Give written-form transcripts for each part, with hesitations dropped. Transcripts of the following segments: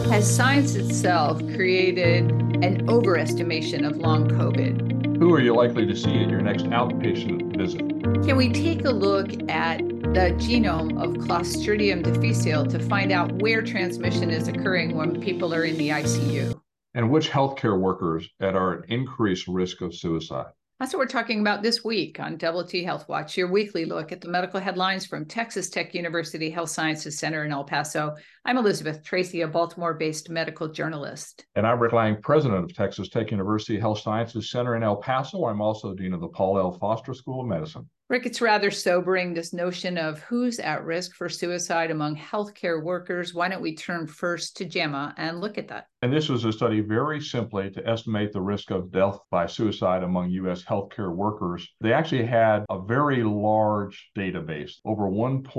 Has science itself created an overestimation of long COVID? Who are you likely to see at your next outpatient visit? Can we take a look at the genome of Clostridium difficile to find out where transmission is occurring when people are in the ICU? And which healthcare workers are at increased risk of suicide? That's what we're talking about this week on Double T Health Watch, your weekly look at the medical headlines from Texas Tech University Health Sciences Center in El Paso. I'm Elizabeth Tracy, a Baltimore-based medical journalist. And I'm Rick Lang, president of Texas Tech University Health Sciences Center in El Paso. I'm also dean of the Paul L. Foster School of Medicine. Rick, it's rather sobering, this notion of who's at risk for suicide among healthcare workers. Why don't we turn first to JAMA and look at that? And this was a study very simply to estimate the risk of death by suicide among U.S. healthcare workers. They actually had a very large database. Over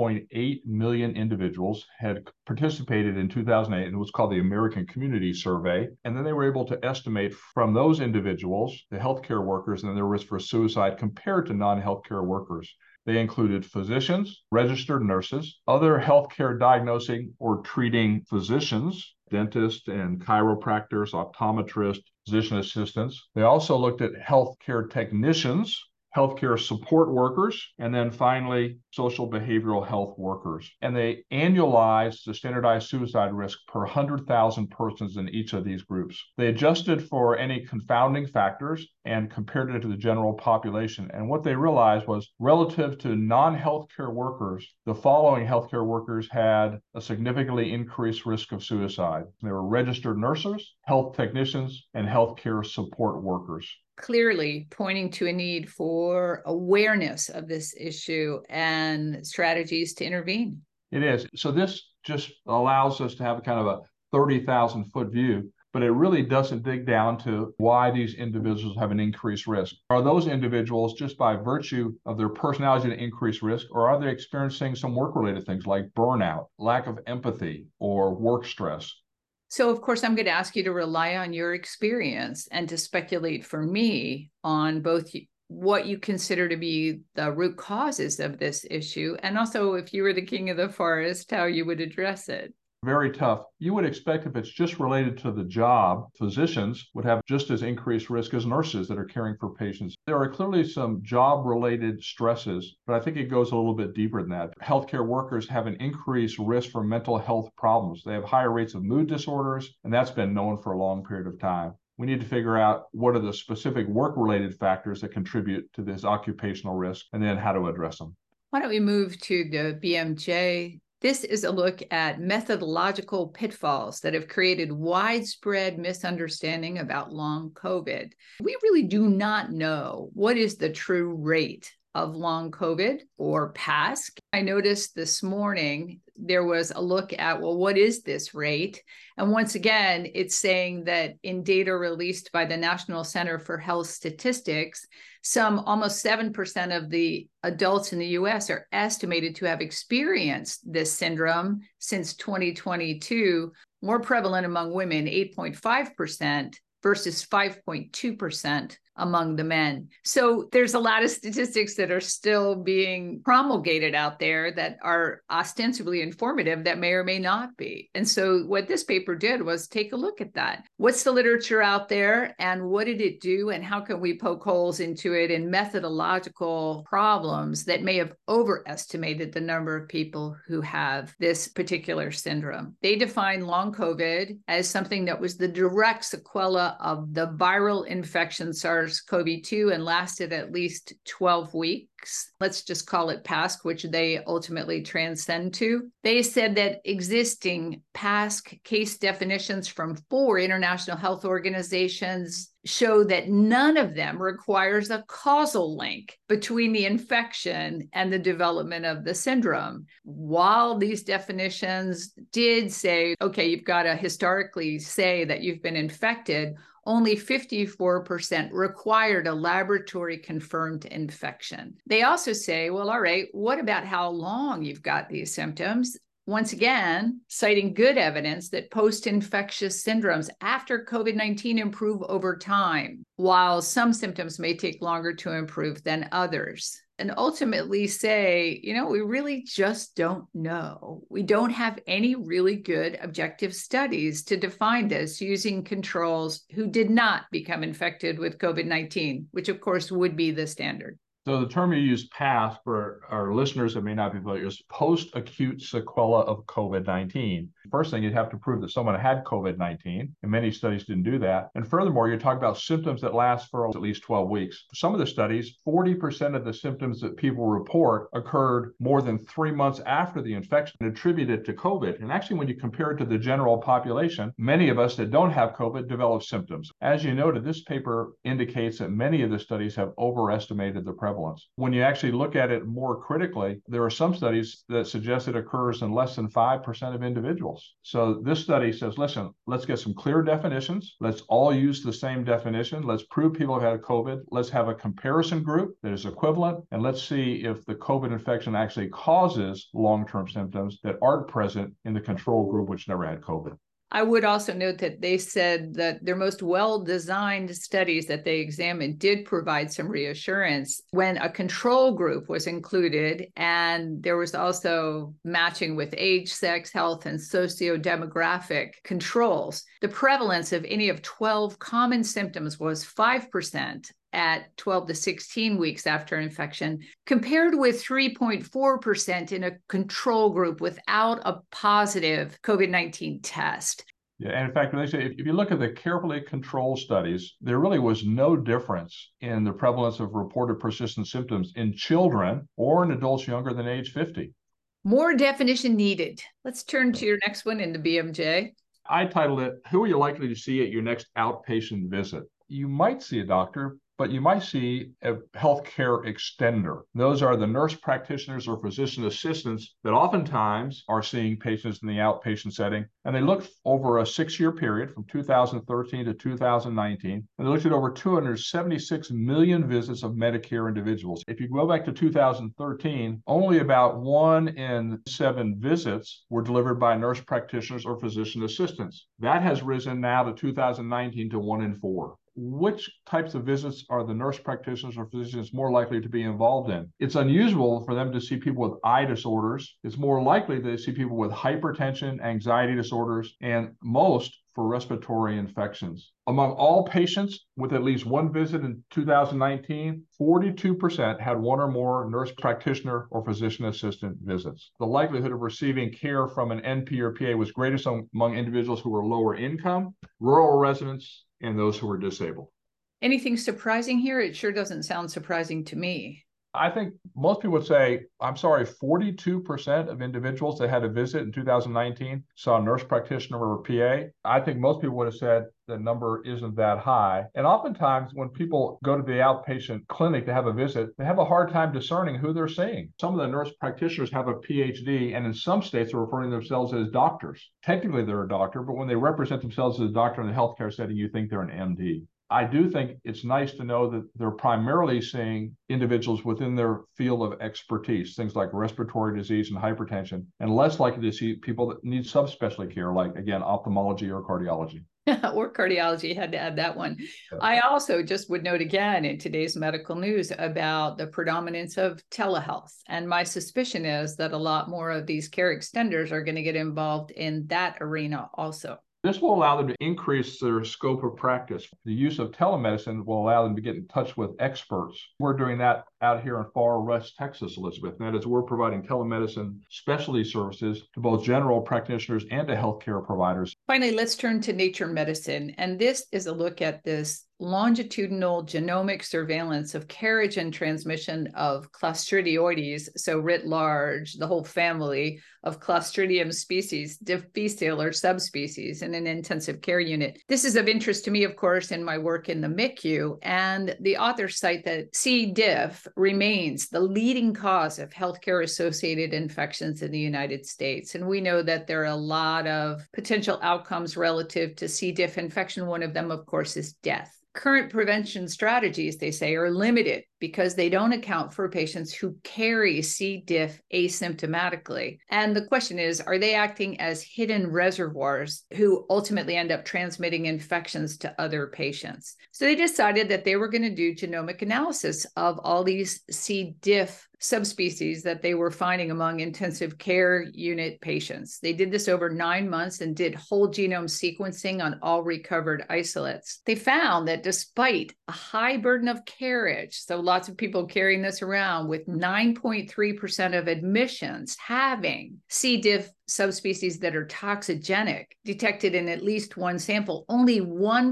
1.8 million individuals had participated in 2008, and it was called the American Community Survey. And then they were able to estimate from those individuals, the healthcare workers, and their risk for suicide compared to non-healthcare workers. They included physicians, registered nurses, other healthcare diagnosing or treating physicians, dentists and chiropractors, optometrists, physician assistants. They also looked at healthcare technicians, healthcare support workers, and then finally, social behavioral health workers. And they annualized the standardized suicide risk per 100,000 persons in each of these groups. They adjusted for any confounding factors and compared it to the general population. And what they realized was relative to non-healthcare workers, the following healthcare workers had a significantly increased risk of suicide. They were registered nurses, health technicians, and healthcare support workers. Clearly pointing to a need for awareness of this issue and strategies to intervene. It is. So this just allows us to have kind of a 30,000 foot view, but it really doesn't dig down to why these individuals have an increased risk. Are those individuals, just by virtue of their personality, at increased risk, or are they experiencing some work-related things like burnout, lack of empathy, or work stress? So, of course, I'm going to ask you to rely on your experience and to speculate for me on both what you consider to be the root causes of this issue, and also, if you were the king of the forest, how you would address it. Very tough. You would expect if it's just related to the job, physicians would have just as increased risk as nurses that are caring for patients. There are clearly some job-related stresses, but I think it goes a little bit deeper than that. Healthcare workers have an increased risk for mental health problems. They have higher rates of mood disorders, and that's been known for a long period of time. We need to figure out what are the specific work-related factors that contribute to this occupational risk, and then how to address them. Why don't we move to the BMJ? This is a look at methodological pitfalls that have created widespread misunderstanding about long COVID. We really do not know what is the true rate of long COVID or PASC. I noticed this morning there was a look at, well, what is this rate? And once again, it's saying that in data released by the National Center for Health Statistics, some almost 7% of the adults in the US are estimated to have experienced this syndrome since 2022, more prevalent among women, 8.5%. Versus 5.2% among the men. So there's a lot of statistics that are still being promulgated out there that are ostensibly informative that may or may not be. And so what this paper did was take a look at that. What's the literature out there and what did it do and how can we poke holes into it in methodological problems that may have overestimated the number of people who have this particular syndrome? They define long COVID as something that was the direct sequela of the viral infection SARS-CoV-2 and lasted at least 12 weeks. Let's just call it PASC, which they ultimately transcend to. They said that existing PASC case definitions from 4 international health organizations show that none of them requires a causal link between the infection and the development of the syndrome. While these definitions did say, okay, you've got to historically say that you've been infected, only 54% required a laboratory confirmed infection. They also say, well, all right, what about how long you've got these symptoms? Once again, citing good evidence that post-infectious syndromes after COVID-19 improve over time, while some symptoms may take longer to improve than others. and ultimately say, we really just don't know. We don't have any really good objective studies to define this using controls who did not become infected with COVID-19, which of course would be the standard. So the term you use, PASS, for our listeners that may not be familiar, is post-acute sequela of COVID-19. First thing, you'd have to prove that someone had COVID-19, and many studies didn't do that. And furthermore, you're talking about symptoms that last for at least 12 weeks. Some of the studies, 40% of the symptoms that people report occurred more than 3 months after the infection and attributed to COVID. And actually, when you compare it to the general population, many of us that don't have COVID develop symptoms. As you noted, this paper indicates that many of the studies have overestimated the prevalence. When you actually look at it more critically, there are some studies that suggest it occurs in less than 5% of individuals. So this study says, listen, let's get some clear definitions. Let's all use the same definition. Let's prove people have had COVID. Let's have a comparison group that is equivalent. And let's see if the COVID infection actually causes long-term symptoms that aren't present in the control group, which never had COVID. I would also note that they said that their most well-designed studies that they examined did provide some reassurance when a control group was included, and there was also matching with age, sex, health, and socio-demographic controls. The prevalence of any of 12 common symptoms was 5% at 12 to 16 weeks after infection, compared with 3.4% in a control group without a positive COVID-19 test. Yeah, and in fact, they say if you look at the carefully controlled studies, there really was no difference in the prevalence of reported persistent symptoms in children or in adults younger than age 50. More definition needed. Let's turn to your next one in the BMJ. I titled it, "Who are you likely to see at your next outpatient visit?" You might see a doctor, but you might see a healthcare extender. Those are the nurse practitioners or physician assistants that oftentimes are seeing patients in the outpatient setting. And they looked over a 6-year period from 2013 to 2019, and they looked at over 276 million visits of Medicare individuals. If you go back to 2013, only about 1 in 7 visits were delivered by nurse practitioners or physician assistants. That has risen now to 2019 to 1 in 4. Which types of visits are the nurse practitioners or physicians more likely to be involved in? It's unusual for them to see people with eye disorders. It's more likely they see people with hypertension, anxiety disorders, and most for respiratory infections. Among all patients with at least one visit in 2019, 42% had one or more nurse practitioner or physician assistant visits. The likelihood of receiving care from an NP or PA was greatest among individuals who were lower income, rural residents, and those who are disabled. Anything surprising here? It sure doesn't sound surprising to me. I think most people would say, 42% of individuals that had a visit in 2019 saw a nurse practitioner or a PA. I think most people would have said the number isn't that high. And oftentimes when people go to the outpatient clinic to have a visit, they have a hard time discerning who they're seeing. Some of the nurse practitioners have a PhD, and in some states are referring to themselves as doctors. Technically, they're a doctor, but when they represent themselves as a doctor in the healthcare setting, you think they're an MD. I do think it's nice to know that they're primarily seeing individuals within their field of expertise, things like respiratory disease and hypertension, and less likely to see people that need subspecialty care, like, again, ophthalmology or cardiology. Or cardiology, had to add that one. Yeah. I also just would note again in today's medical news about the predominance of telehealth. And my suspicion is that a lot more of these care extenders are going to get involved in that arena also. This will allow them to increase their scope of practice. The use of telemedicine will allow them to get in touch with experts. We're doing that out here in far west Texas, Elizabeth. And that is, we're providing telemedicine specialty services to both general practitioners and to healthcare providers. Finally, let's turn to Nature Medicine. And this is a look at this longitudinal genomic surveillance of carriage and transmission of Clostridioides, so writ large, the whole family of Clostridium species, difficile or subspecies, in an intensive care unit. This is of interest to me, of course, in my work in the MICU, and the authors cite that C. diff remains the leading cause of healthcare-associated infections in the United States. And we know that there are a lot of potential outcomes relative to C. diff infection. One of them, of course, is death. Current prevention strategies, they say, are limited because they don't account for patients who carry C. diff asymptomatically. And the question is, are they acting as hidden reservoirs who ultimately end up transmitting infections to other patients? So they decided that they were going to do genomic analysis of all these C. diff subspecies that they were finding among intensive care unit patients. They did this over 9 months and did whole genome sequencing on all recovered isolates. They found that despite a high burden of carriage, so lots of people carrying this around, with 9.3% of admissions having C. diff subspecies that are toxigenic detected in at least one sample, only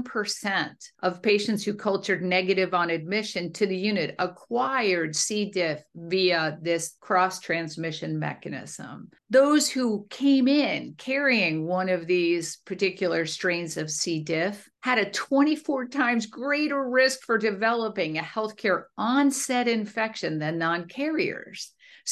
1% of patients who cultured negative on admission to the unit acquired C. diff via this cross-transmission mechanism. Those who came in carrying one of these particular strains of C. diff had a 24 times greater risk for developing a healthcare onset infection than non-carriers.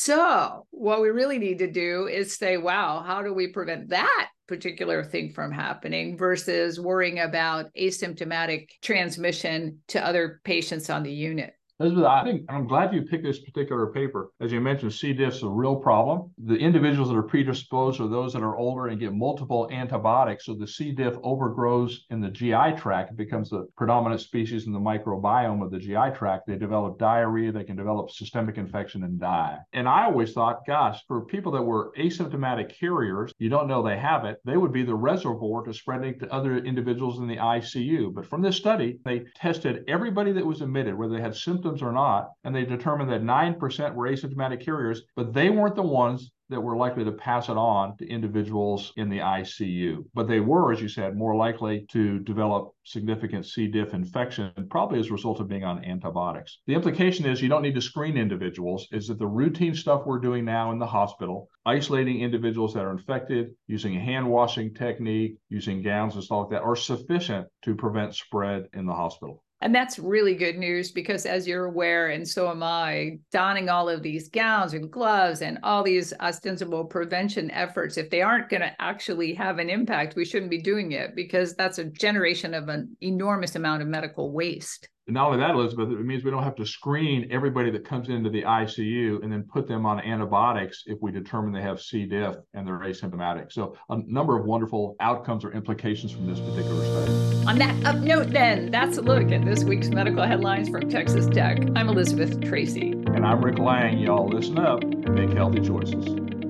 So what we really need to do is say, wow, how do we prevent that particular thing from happening versus worrying about asymptomatic transmission to other patients on the unit? Elizabeth, I think I'm glad you picked this particular paper. As you mentioned, C. diff's a real problem. The individuals that are predisposed are those that are older and get multiple antibiotics. So the C. diff overgrows in the GI tract. It becomes the predominant species in the microbiome of the GI tract. They develop diarrhea. They can develop systemic infection and die. And I always thought, gosh, for people that were asymptomatic carriers, you don't know they have it, they would be the reservoir to spreading to other individuals in the ICU. But from this study, they tested everybody that was admitted, whether they had symptoms or not, and they determined that 9% were asymptomatic carriers, but they weren't the ones that were likely to pass it on to individuals in the ICU. But they were, as you said, more likely to develop significant C. diff infection, probably as a result of being on antibiotics. The implication is you don't need to screen individuals, is that the routine stuff we're doing now in the hospital, isolating individuals that are infected, using a hand washing technique, using gowns and stuff like that, are sufficient to prevent spread in the hospital. And that's really good news because, as you're aware, and so am I, donning all of these gowns and gloves and all these ostensible prevention efforts, if they aren't going to actually have an impact, we shouldn't be doing it because that's a generation of an enormous amount of medical waste. Not only that, Elizabeth, it means we don't have to screen everybody that comes into the ICU and then put them on antibiotics if we determine they have C. diff and they're asymptomatic. So a number of wonderful outcomes or implications from this particular study. On that up note, then, that's a look at this week's medical headlines from Texas Tech. I'm Elizabeth Tracy. And I'm Rick Lang. Y'all listen up and make healthy choices.